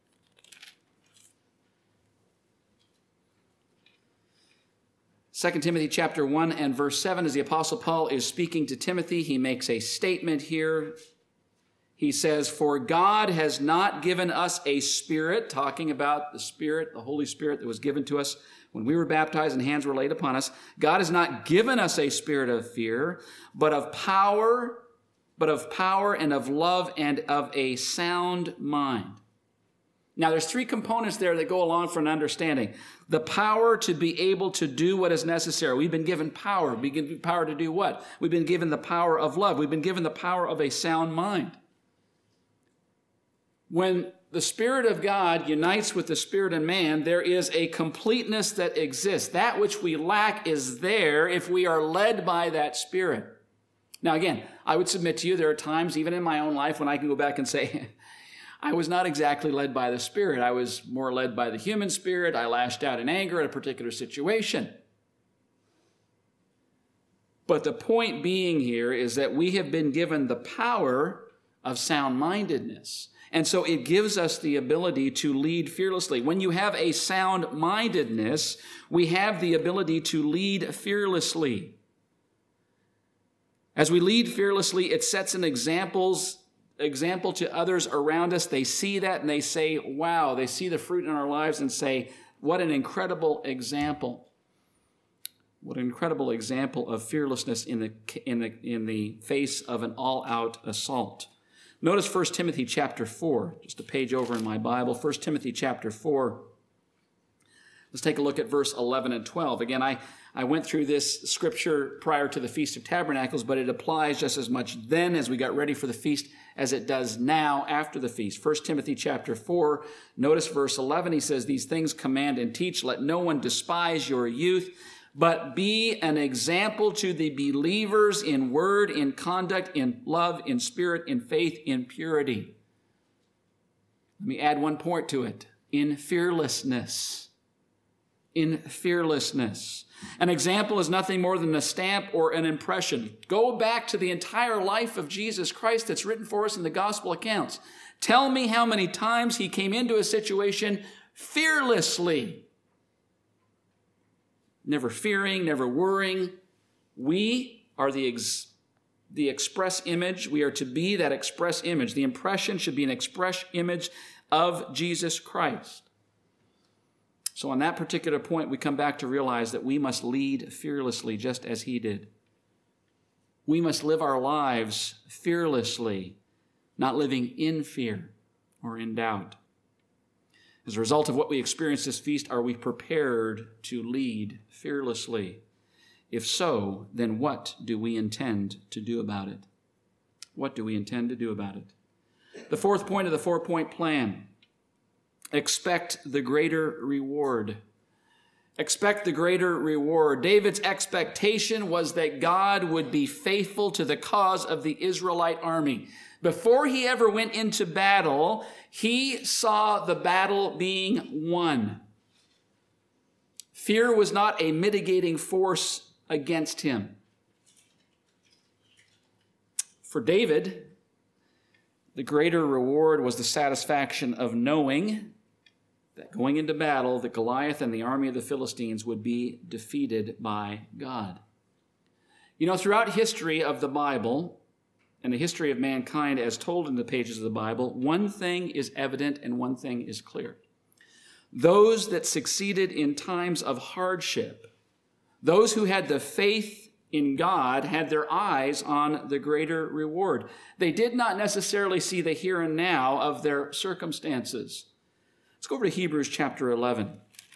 Second Timothy chapter one and verse seven, as the Apostle Paul is speaking to Timothy, he makes a statement here. He says, "For God has not given us a spirit," talking about the Spirit, the Holy Spirit that was given to us when we were baptized and hands were laid upon us. God has not given us a spirit of fear, but of power, but of power and of love and of a sound mind. Now, there's three components there that go along for an understanding. The power to be able to do what is necessary. We've been given power. We've been given power to do what? We've been given the power of love. We've been given the power of a sound mind. When the Spirit of God unites with the Spirit in man, there is a completeness that exists. That which we lack is there if we are led by that Spirit. Now, again, I would submit to you there are times, even in my own life, when I can go back and say, I was not exactly led by the Spirit. I was more led by the human spirit. I lashed out in anger at a particular situation. But the point being here is that we have been given the power of sound-mindedness. And so it gives us the ability to lead fearlessly. When you have a sound-mindedness, we have the ability to lead fearlessly. As we lead fearlessly, it sets an examples, example to others around us. They see that and they say, wow, they see the fruit in our lives and say, what an incredible example. What an incredible example of fearlessness in the, in the, in the face of an all-out assault. Notice First Timothy chapter four, just a page over in my Bible. First Timothy chapter four. Let's take a look at verse eleven and twelve. Again, I, I went through this scripture prior to the Feast of Tabernacles, but it applies just as much then as we got ready for the feast as it does now after the feast. First Timothy chapter four, notice verse eleven. He says, "These things command and teach. Let no one despise your youth, but be an example to the believers in word, in conduct, in love, in spirit, in faith, in purity." Let me add one point to it. In fearlessness. In fearlessness. An example is nothing more than a stamp or an impression. Go back to the entire life of Jesus Christ that's written for us in the gospel accounts. Tell me how many times he came into a situation fearlessly. Never fearing, never worrying. We are the, ex- the express image. We are to be that express image. The impression should be an express image of Jesus Christ. So on that particular point, we come back to realize that we must lead fearlessly just as he did. We must live our lives fearlessly, not living in fear or in doubt. As a result of what we experience this feast, are we prepared to lead fearlessly? If so, then what do we intend to do about it? What do we intend to do about it? The fourth point of the four-point plan. Expect the greater reward. Expect the greater reward. David's expectation was that God would be faithful to the cause of the Israelite army. Before he ever went into battle, he saw the battle being won. Fear was not a mitigating force against him. For David, the greater reward was the satisfaction of knowing that going into battle, that Goliath and the army of the Philistines would be defeated by God. You know, throughout history of the Bible and the history of mankind as told in the pages of the Bible, one thing is evident and one thing is clear. Those that succeeded in times of hardship, those who had the faith in God, had their eyes on the greater reward. They did not necessarily see the here and now of their circumstances. Let's go over to Hebrews chapter eleven.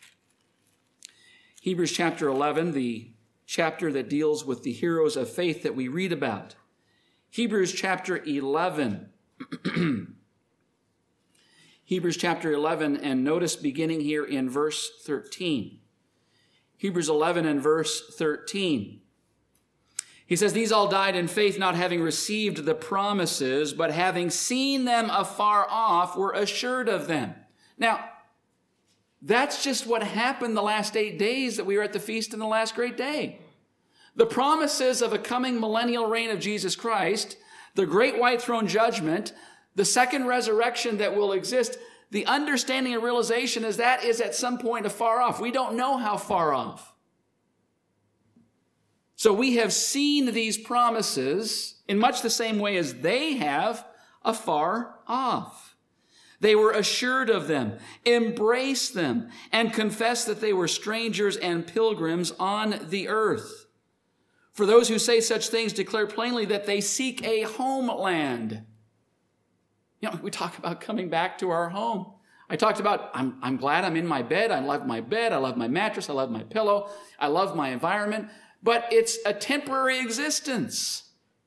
Hebrews chapter eleven, the chapter that deals with the heroes of faith that we read about. Hebrews chapter eleven. Hebrews chapter eleven, and notice beginning here in verse thirteen. Hebrews eleven and verse thirteen. He says, "These all died in faith, not having received the promises, but having seen them afar off, were assured of them." Now, that's just what happened the last eight days that we were at the feast in the last great day. The promises of a coming millennial reign of Jesus Christ, the great white throne judgment, the second resurrection that will exist, the understanding and realization is that is at some point afar off. We don't know how far off. So we have seen these promises in much the same way as they have afar off. They were assured of them, embraced them, and confessed that they were strangers and pilgrims on the earth. For those who say such things declare plainly that they seek a homeland. You know, we talk about coming back to our home. I talked about, I'm, I'm glad I'm in my bed. I love my bed. I love my mattress. I love my pillow. I love my environment. But it's a temporary existence.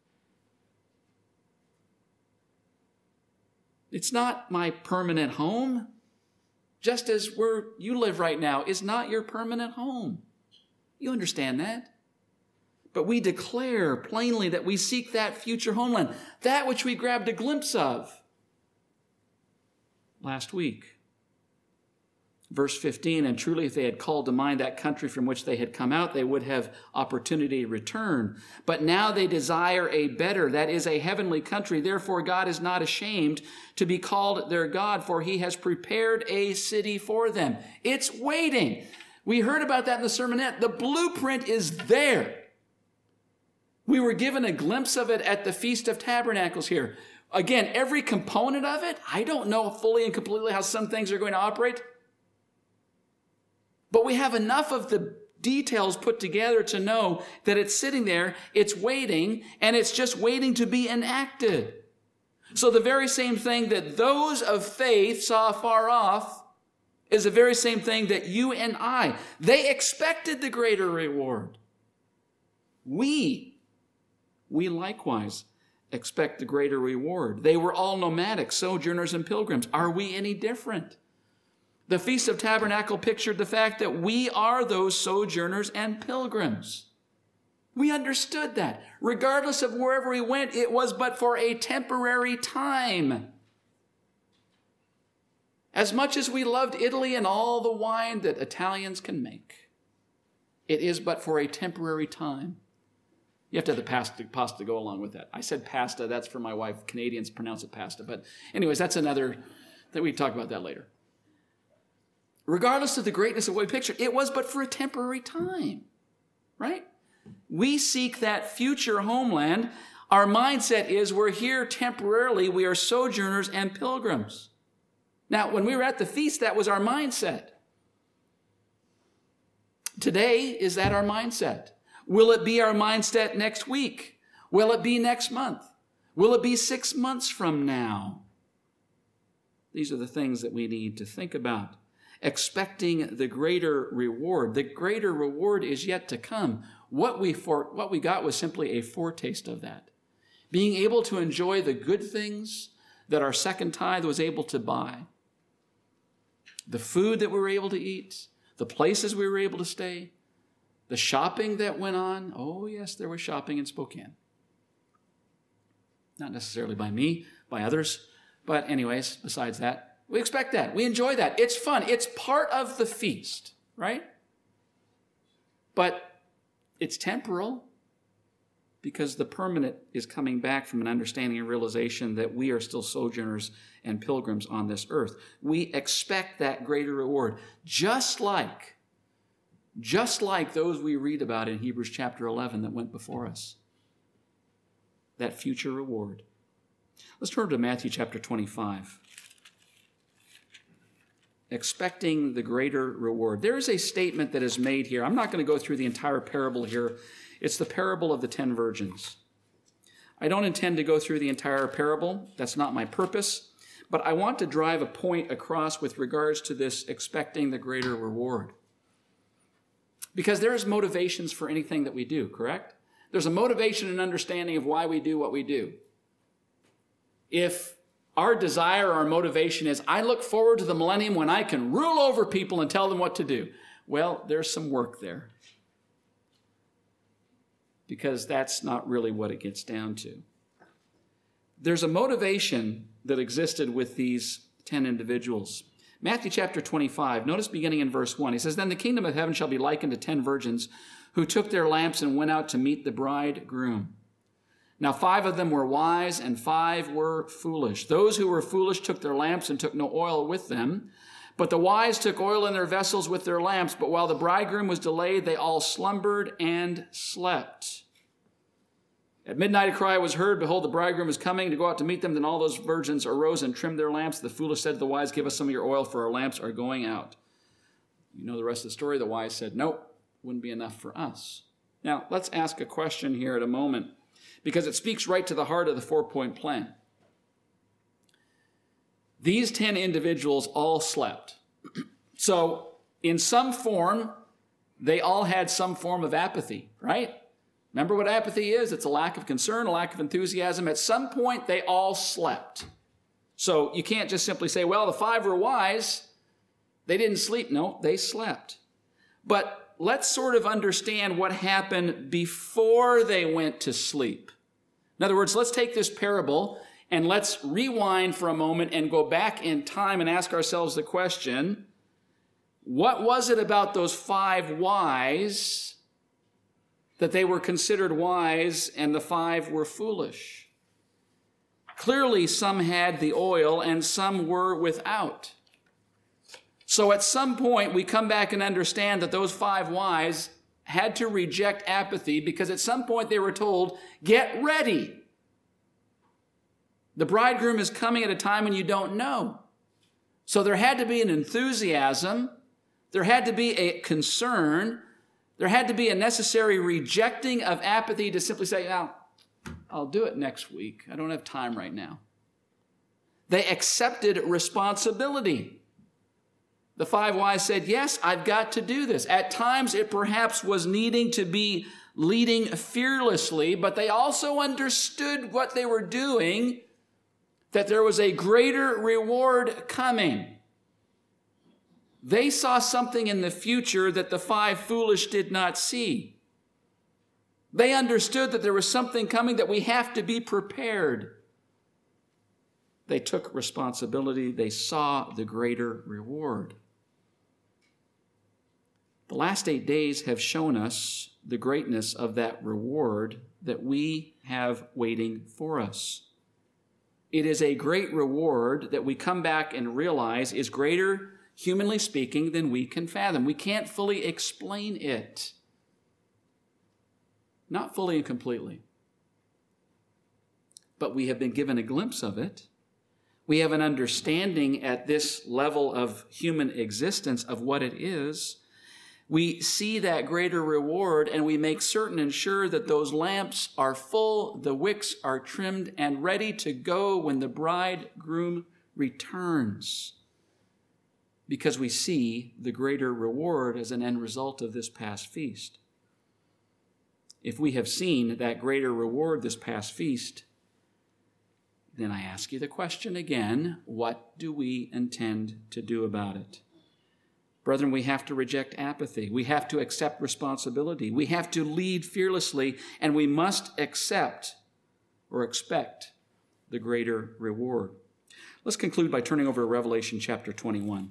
It's not my permanent home. Just as where you live right now is not your permanent home. You understand that? But we declare plainly that we seek that future homeland, that which we grabbed a glimpse of. last week. Verse fifteen, and truly if they had called to mind that country from which they had come out, they would have opportunity to return. But now they desire a better, that is a heavenly country. Therefore God is not ashamed to be called their God, for he has prepared a city for them. It's waiting. We heard about that in the sermonette. The blueprint is there. We were given a glimpse of it at the Feast of Tabernacles here. Again, every component of it, I don't know fully and completely how some things are going to operate. But we have enough of the details put together to know that it's sitting there, it's waiting, and it's just waiting to be enacted. So the very same thing that those of faith saw far off is the very same thing that you and I, they expected the greater reward. We, we likewise expect the greater reward. They were all nomadic, sojourners and pilgrims. Are we any different? The Feast of Tabernacle pictured the fact that we are those sojourners and pilgrims. We understood that. Regardless of wherever we went, it was but for a temporary time. As much as we loved Italy and all the wine that Italians can make, it is but for a temporary time. You have to have the pasta, pasta to go along with that. I said pasta, that's for my wife. Canadians pronounce it pasta. But anyways, that's another, that we talk about that later. Regardless of the greatness of what we picture, it was but for a temporary time, right? We seek that future homeland. Our mindset is we're here temporarily. We are sojourners and pilgrims. Now, when we were at the feast, that was our mindset. Today, is that our mindset? Will it be our mindset next week? Will it be next month? Will it be six months from now? These are the things that we need to think about. Expecting the greater reward. The greater reward is yet to come. What we for, what we got was simply a foretaste of that. Being able to enjoy the good things that our second tithe was able to buy. The food that we were able to eat. The places we were able to stay. The shopping that went on. Oh, yes, there was shopping in Spokane. Not necessarily by me, by others. But anyways, besides that, we expect that. We enjoy that. It's fun. It's part of the feast, right? But it's temporal because the permanent is coming back from an understanding and realization that we are still sojourners and pilgrims on this earth. We expect that greater reward, just like, just like those we read about in Hebrews chapter eleven that went before us. That future reward. Let's turn to Matthew chapter twenty-five. Expecting the greater reward. There is a statement that is made here. I'm not going to go through the entire parable here. It's the parable of the ten virgins. I don't intend to go through the entire parable. That's not my purpose. But I want to drive a point across with regards to this expecting the greater reward. Because there's motivations for anything that we do, correct? There's a motivation and understanding of why we do what we do. If our desire, our motivation is, I look forward to the millennium when I can rule over people and tell them what to do. Well, there's some work there. Because that's not really what it gets down to. There's a motivation that existed with these ten individuals. Matthew chapter twenty-five, notice beginning in verse one. He says, Then the kingdom of heaven shall be likened to ten virgins who took their lamps and went out to meet the bridegroom. Now five of them were wise and five were foolish. Those who were foolish took their lamps and took no oil with them. But the wise took oil in their vessels with their lamps. But while the bridegroom was delayed, they all slumbered and slept. At midnight a cry was heard, Behold, the bridegroom is coming to go out to meet them. Then all those virgins arose and trimmed their lamps. The foolish said to the wise, Give us some of your oil, for our lamps are going out. You know the rest of the story. The wise said, Nope, wouldn't be enough for us. Now, let's ask a question here at a moment, because it speaks right to the heart of the four-point plan. These ten individuals all slept. So, in some form, they all had some form of apathy, right? Remember what apathy is? It's a lack of concern, a lack of enthusiasm. At some point, they all slept. So, you can't just simply say, well, the five were wise. They didn't sleep. No, they slept. But let's sort of understand what happened before they went to sleep. In other words, let's take this parable And let's rewind for a moment and go back in time and ask ourselves the question, what was it about those five wise that they were considered wise and the five were foolish? Clearly, some had the oil and some were without. So at some point, we come back and understand that those five wise had to reject apathy because at some point they were told, get ready. The bridegroom is coming at a time when you don't know. So there had to be an enthusiasm. There had to be a concern. There had to be a necessary rejecting of apathy to simply say, now, I'll do it next week. I don't have time right now. They accepted responsibility. The five wise said, yes, I've got to do this. At times, it perhaps was needing to be leading fearlessly, but they also understood what they were doing, that there was a greater reward coming. They saw something in the future that the five foolish did not see. They understood that there was something coming, that we have to be prepared. They took responsibility. They saw the greater reward. The last eight days have shown us the greatness of that reward that we have waiting for us. It is a great reward that we come back and realize is greater, humanly speaking, than we can fathom. We can't fully explain it. Not fully and completely. But we have been given a glimpse of it. We have an understanding at this level of human existence of what it is. We see that greater reward and we make certain and sure that those lamps are full, the wicks are trimmed and ready to go when the bridegroom returns. Because we see the greater reward as an end result of this past feast. If we have seen that greater reward this past feast, then I ask you the question again, what do we intend to do about it? Brethren, we have to reject apathy. We have to accept responsibility. We have to lead fearlessly, and we must accept or expect the greater reward. Let's conclude by turning over to Revelation chapter twenty-one.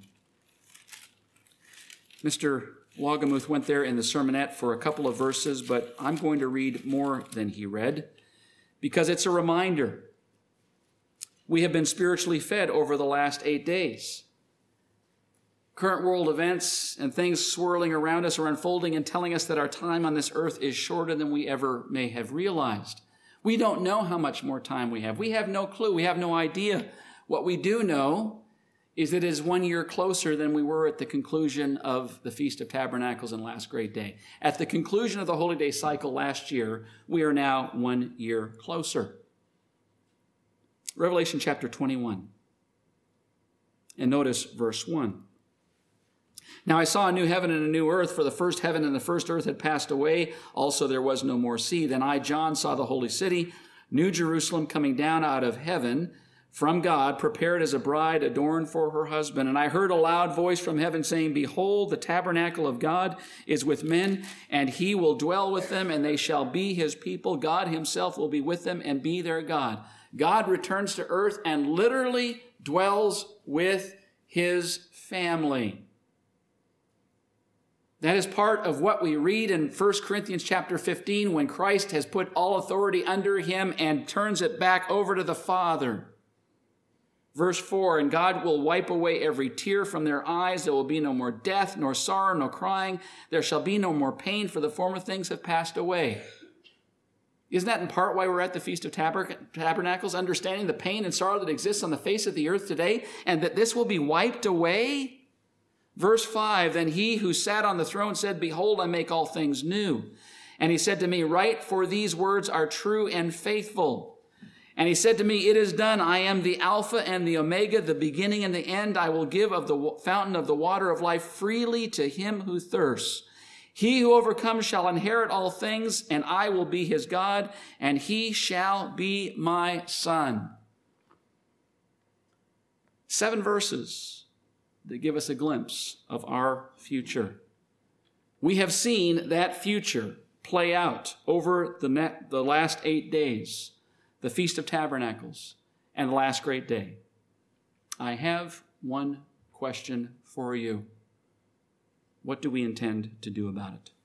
Mister Wagamuth went there in the sermonette for a couple of verses, but I'm going to read more than he read because it's a reminder. We have been spiritually fed over the last eight days. Current world events and things swirling around us are unfolding and telling us that our time on this earth is shorter than we ever may have realized. We don't know how much more time we have. We have no clue. We have no idea. What we do know is that it is one year closer than we were at the conclusion of the Feast of Tabernacles and Last Great Day. At the conclusion of the Holy Day cycle last year, we are now one year closer. Revelation chapter twenty-one. And notice verse one. Now I saw a new heaven and a new earth, for the first heaven and the first earth had passed away. Also there was no more sea. Then I, John, saw the holy city, New Jerusalem, coming down out of heaven from God, prepared as a bride adorned for her husband. And I heard a loud voice from heaven saying, behold, the tabernacle of God is with men, and he will dwell with them, and they shall be his people. God himself will be with them and be their God. God returns to earth and literally dwells with his family. That is part of what we read in First Corinthians chapter fifteen when Christ has put all authority under him and turns it back over to the Father. Verse four, and God will wipe away every tear from their eyes. There will be no more death, nor sorrow, nor crying. There shall be no more pain, for the former things have passed away. Isn't that in part why we're at the Feast of Tabernacles, understanding the pain and sorrow that exists on the face of the earth today, and that this will be wiped away? Verse five, then he who sat on the throne said, behold, I make all things new. And he said to me, write, for these words are true and faithful. And he said to me, it is done. I am the Alpha and the Omega, the beginning and the end. I will give of the fountain of the water of life freely to him who thirsts. He who overcomes shall inherit all things, and I will be his God, and he shall be my son. Seven verses that give us a glimpse of our future. We have seen that future play out over the, net, the last eight days, the Feast of Tabernacles, and the last great day. I have one question for you. What do we intend to do about it?